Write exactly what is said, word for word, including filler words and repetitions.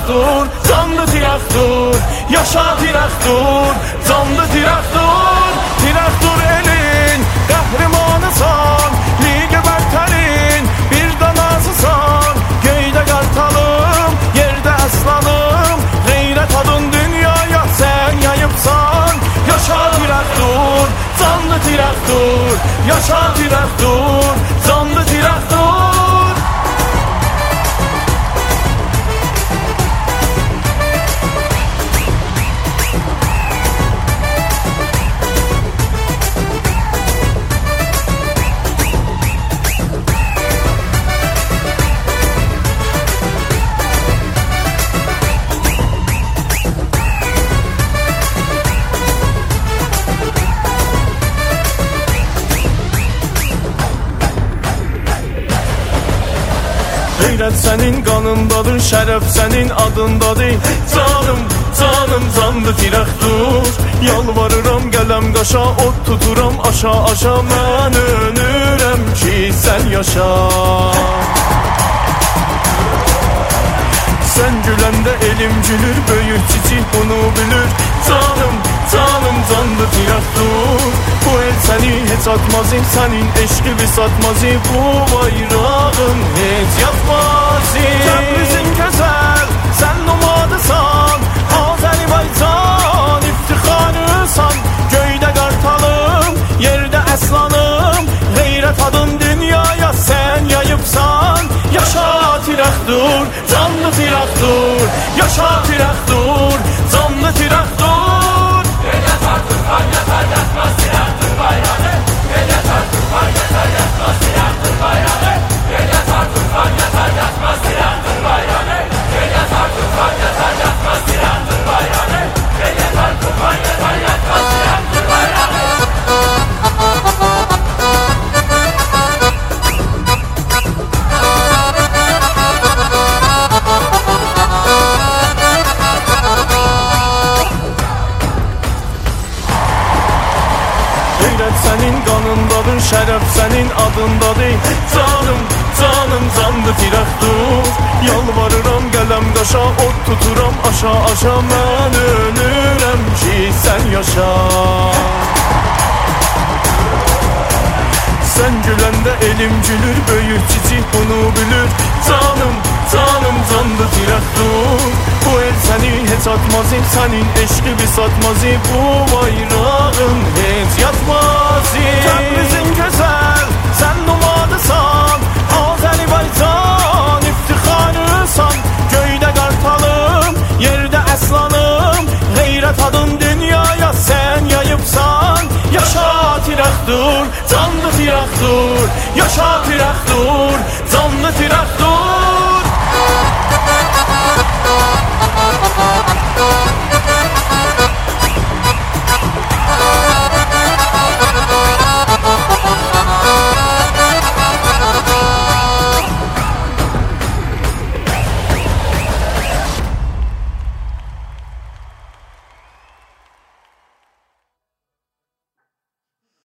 tiraqdur, canlı tiraqdur, yaşa tiraqdur, canlı tiraqdur. Tiraqdur elin qəhrəmanısan, lige bərtərin bir danasısan. Göydə qartalım, yerdə əslanım, qeyrət adın dünyaya sən yayıbsan. Yaşa tiraqdur, canlı tiraqdur, yaşa tiraqdur, canlı tiraqdur. Qeyrət sənin qanındadır, şərəf sənin adındadır. Canım, canım, canlı tiraqdur. Yalvarıram qələm qaşa, od tuturam aşa aşa. Mən ölürəm ki sən yaşa. Sən güləndə elim gülür, böyük çiçik bunu bilir. Canım, canım, canlı tiraqdur. Bu el səni heç atmazım, sənin eşqi satmazım. Bu bayrağın heç yatmazım. Təbrizin gözəl, sən nomadısan, Azərbaycan iftixarısan. Göydə qartalım, yerdə əslanım, qeyrət adın dünyaya sən yayıbsan. Yaşa tiraqdur, canlı tiraqdur, yaşa tiraqdur, canlı tiraqdur. Elə tartırsan, yatar yatmaz tiraqdır bayrağı. Elə tartırsan, yatar yatmaz tiraqdır bayrağı. Elə tartırsan, yatar yatmaz tiraqdır bayrağı. Elə tartırsan, yatar yatmaz tiraqdır bayrağı. Elə tartırsan, yatar yatmaz tiraqdır bayrağı. Qeyrət sənin qanındadır, şərəf sənin adındadır. Canım, canım, canlı tiraqdur. Yalvarıram qələm qaşa, od tuturam aşa aşa. Mən ölürəm ki sən yaşa. Sən güləndə elim gülür, böyük çiçik bunu bilir. Canım, canım, canlı tiraqdur. Bu el səni heç atmazım, sənin eşqi satmazım. Bu bayrağın heç yatmazım. Təbrizin gözəl, sən nomadısan, Azərbaycan iftixarısan. Göydə qartalım, yerdə əslanım, qeyrət adın dünyaya sən yayıbsan. Yaşa tiraqdur, canlı tiraqdur, yaşa tiraqdur, canlı tiraqdur.